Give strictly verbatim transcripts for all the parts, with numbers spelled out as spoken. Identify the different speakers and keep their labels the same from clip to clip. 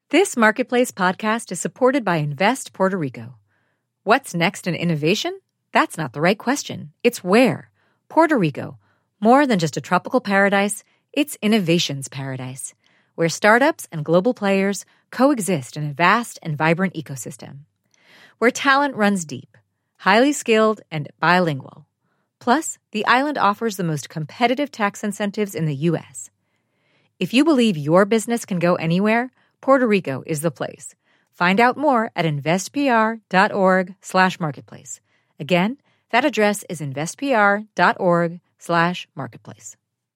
Speaker 1: This Marketplace podcast is supported by Invest Puerto Rico. What's next in innovation? That's not the right question. It's where. Puerto Rico. More than just a tropical paradise, it's innovation's paradise, where startups and global players coexist in a vast and vibrant ecosystem. Where talent runs deep, highly skilled, and bilingual. Plus, the island offers the most competitive tax incentives in the U S. If you believe your business can go anywhere, Puerto Rico is the place. Find out more at investpr.org slash marketplace. Again, that address is investpr.org slash marketplace.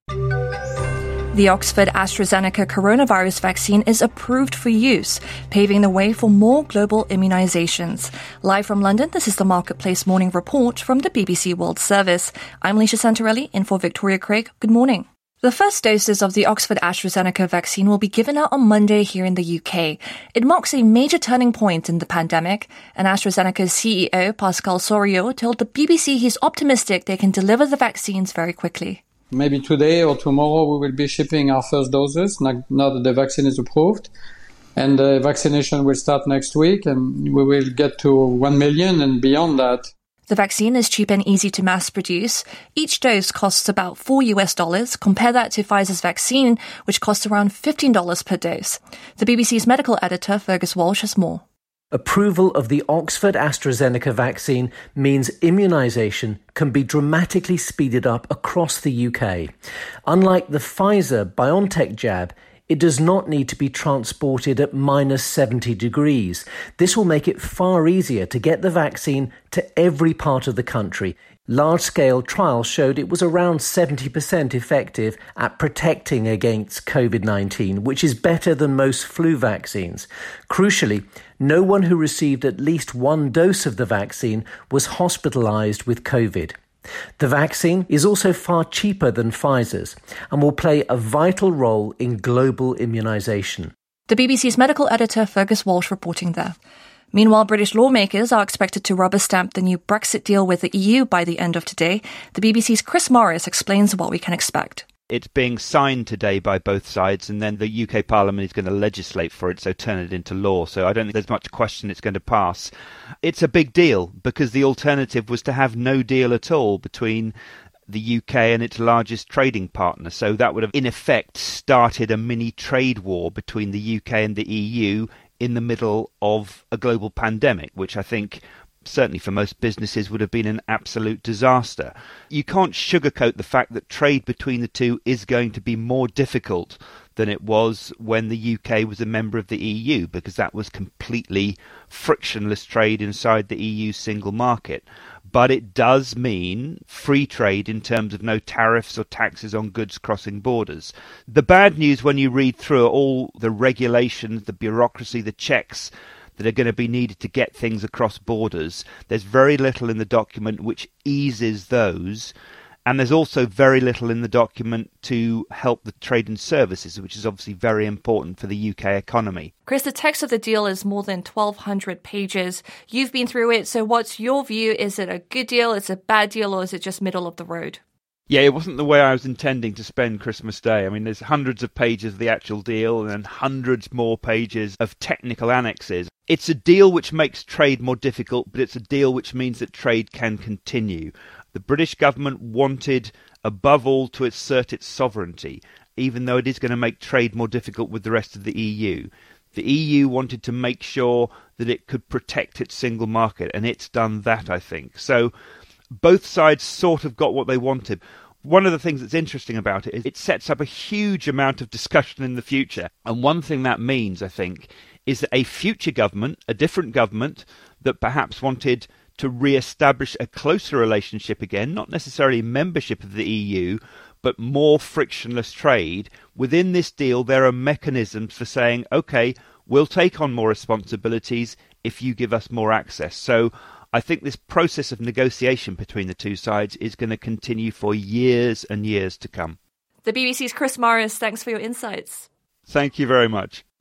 Speaker 2: The Oxford AstraZeneca coronavirus vaccine is approved for use, paving the way for more global immunizations. Live from London, this is the Marketplace Morning Report from the B B C World Service. I'm Alicia Santarelli, in for Victoria Craig. Good morning. The first doses of the Oxford AstraZeneca vaccine will be given out on Monday here in the U K. It marks a major turning point in the pandemic, and AstraZeneca's C E O, Pascal Soriot, told the B B C he's optimistic they can deliver the vaccines very quickly.
Speaker 3: Maybe today or tomorrow we will be shipping our first doses, now that the vaccine is approved. And the vaccination will start next week, and we will get to one million and beyond that.
Speaker 2: The vaccine is cheap and easy to mass produce. Each dose costs about four US dollars. Compare that to Pfizer's vaccine, which costs around fifteen dollars per dose. The B B C's medical editor, Fergus Walsh, has more.
Speaker 4: Approval of the Oxford AstraZeneca vaccine means immunisation can be dramatically speeded up across the U K. Unlike the Pfizer-BioNTech jab, it does not need to be transported at minus seventy degrees. This will make it far easier to get the vaccine to every part of the country. Large-scale trials showed it was around seventy percent effective at protecting against covid nineteen, which is better than most flu vaccines. Crucially, no one who received at least one dose of the vaccine was hospitalised with COVID. The vaccine is also far cheaper than Pfizer's and will play a vital role in global immunisation.
Speaker 2: The B B C's medical editor, Fergus Walsh, reporting there. Meanwhile, British lawmakers are expected to rubber stamp the new Brexit deal with the E U by the end of today. The B B C's Chris Morris explains what we can expect.
Speaker 5: It's being signed today by both sides, and then the U K Parliament is going to legislate for it, so turn it into law. So I don't think there's much question it's going to pass. It's a big deal because the alternative was to have no deal at all between the U K and its largest trading partner. So that would have, in effect, started a mini trade war between the U K and the E U in the middle of a global pandemic, which I think certainly for most businesses would have been an absolute disaster. You can't sugarcoat the fact that trade between the two is going to be more difficult than it was when the U K was a member of the E U, because that was completely frictionless trade inside the E U single market. But it does mean free trade in terms of no tariffs or taxes on goods crossing borders. The bad news when you read through all the regulations, the bureaucracy, the checks that are going to be needed to get things across borders, there's very little in the document which eases those. And there's also very little in the document to help the trade and services, which is obviously very important for the U K economy.
Speaker 2: Chris, the text of the deal is more than twelve hundred pages. You've been through it, so what's your view? Is it a good deal, is it a bad deal, or is it just middle of the road?
Speaker 5: Yeah, it wasn't the way I was intending to spend Christmas Day. I mean, there's hundreds of pages of the actual deal and then hundreds more pages of technical annexes. It's a deal which makes trade more difficult, but it's a deal which means that trade can continue. The British government wanted, above all, to assert its sovereignty, even though it is going to make trade more difficult with the rest of the E U. The E U wanted to make sure that it could protect its single market, and it's done that, I think. So both sides sort of got what they wanted. One of the things that's interesting about it is it sets up a huge amount of discussion in the future. And one thing that means, I think, is that a future government, a different government that perhaps wanted to re-establish a closer relationship again, not necessarily membership of the E U, but more frictionless trade. Within this deal, there are mechanisms for saying, OK, we'll take on more responsibilities if you give us more access. So I think this process of negotiation between the two sides is going to continue for years and years to come.
Speaker 2: The B B C's Chris Morris, thanks for your insights.
Speaker 5: Thank you very much.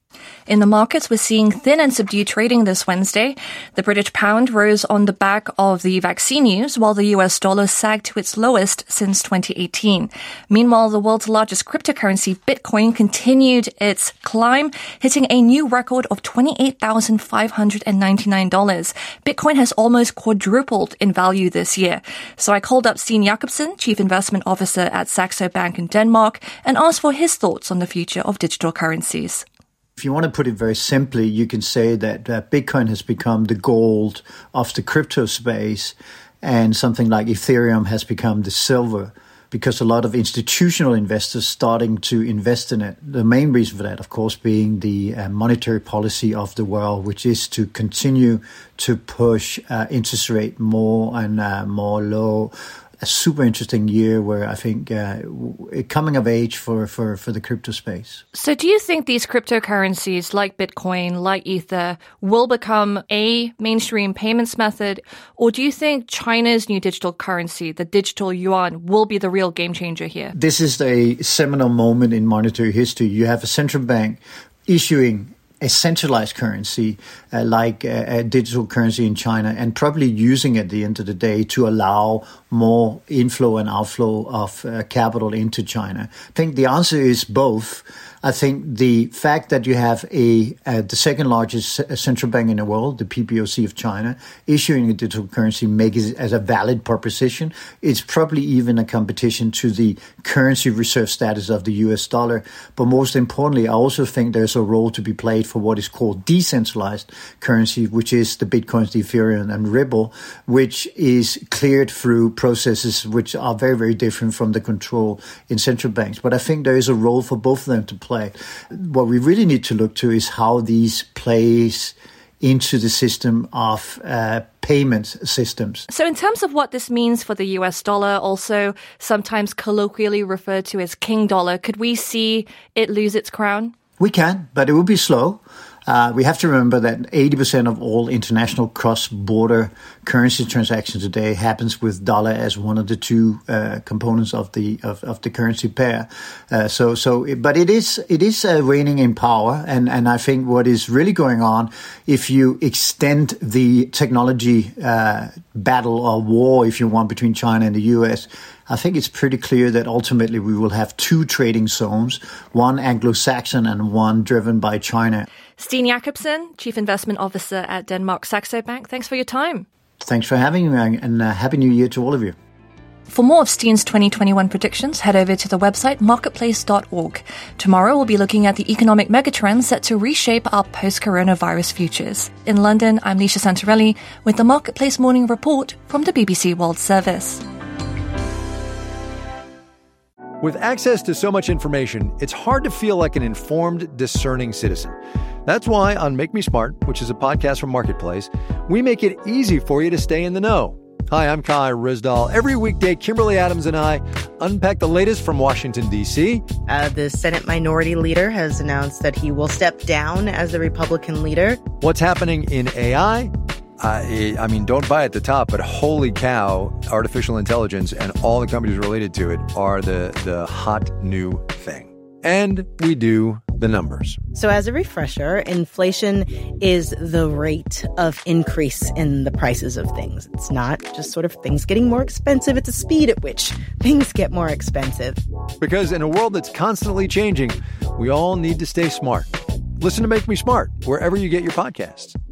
Speaker 2: In the markets, we're seeing thin and subdued trading this Wednesday. The British pound rose on the back of the vaccine news, while the U S dollar sagged to its lowest since twenty eighteen. Meanwhile, the world's largest cryptocurrency, Bitcoin, continued its climb, hitting a new record of twenty-eight thousand five hundred ninety-nine dollars. Bitcoin has almost quadrupled in value this year. So I called up Steen Jacobsen, Chief Investment Officer at Saxo Bank in Denmark, and asked for his thoughts on the future of digital currencies.
Speaker 6: If you want to put it very simply, you can say that uh, Bitcoin has become the gold of the crypto space, and something like Ethereum has become the silver, because a lot of institutional investors starting to invest in it. The main reason for that, of course, being the uh, monetary policy of the world, which is to continue to push uh, interest rate more and uh, more low. A super interesting year where I think uh, coming of age for, for, for the crypto space.
Speaker 2: So do you think these cryptocurrencies like Bitcoin, like Ether, will become a mainstream payments method? Or do you think China's new digital currency, the digital yuan, will be the real game changer here?
Speaker 6: This is a seminal moment in monetary history. You have a central bank issuing a centralized currency uh, like uh, a digital currency in China, and probably using it at the end of the day to allow more inflow and outflow of uh, capital into China. I think the answer is both. I think the fact that you have a uh, the second largest central bank in the world, the P B O C of China, issuing a digital currency makes it as a valid proposition. It's probably even a competition to the currency reserve status of the U S dollar. But most importantly, I also think there's a role to be played for what is called decentralized currency, which is the Bitcoins, the Ethereum, and Ripple, which is cleared through processes which are very, very different from the control in central banks. But I think there is a role for both of them to play. Play. What we really need to look to is how these plays into the system of uh, payment systems.
Speaker 2: So in terms of what this means for the U S dollar, also sometimes colloquially referred to as king dollar, could we see it lose its crown?
Speaker 6: We can, but it will be slow. Uh, we have to remember that eighty percent of all international cross-border currency transactions today happens with dollar as one of the two uh, components of the of, of the currency pair. Uh, so, so, but it is it is uh, reigning in power, and and I think what is really going on, if you extend the technology uh, battle or war, if you want, between China and the U S, I think it's pretty clear that ultimately we will have two trading zones, one Anglo-Saxon and one driven by China.
Speaker 2: Steen Jacobsen, Chief Investment Officer at Denmark Saxo Bank. Thanks for your time.
Speaker 6: Thanks for having me, and uh, Happy New Year to all of you.
Speaker 2: For more of Steen's twenty twenty-one predictions, head over to the website marketplace dot org. Tomorrow, we'll be looking at the economic megatrends set to reshape our post-coronavirus futures. In London, I'm Leisha Santarelli with the Marketplace Morning Report from the B B C World Service.
Speaker 7: With access to so much information, it's hard to feel like an informed, discerning citizen. That's why on Make Me Smart, which is a podcast from Marketplace, we make it easy for you to stay in the know. Hi, I'm Kai Rizdal. Every weekday, Kimberly Adams and I unpack the latest from Washington, D C.
Speaker 8: Uh, the Senate Minority Leader has announced that he will step down as the Republican leader.
Speaker 7: What's happening in A I? I, I mean, don't buy at the top, but holy cow, artificial intelligence and all the companies related to it are the, the hot new thing. And we do the numbers.
Speaker 8: So as a refresher, inflation is the rate of increase in the prices of things. It's not just sort of things getting more expensive. It's a speed at which things get more expensive.
Speaker 7: Because in a world that's constantly changing, we all need to stay smart. Listen to Make Me Smart wherever you get your podcasts.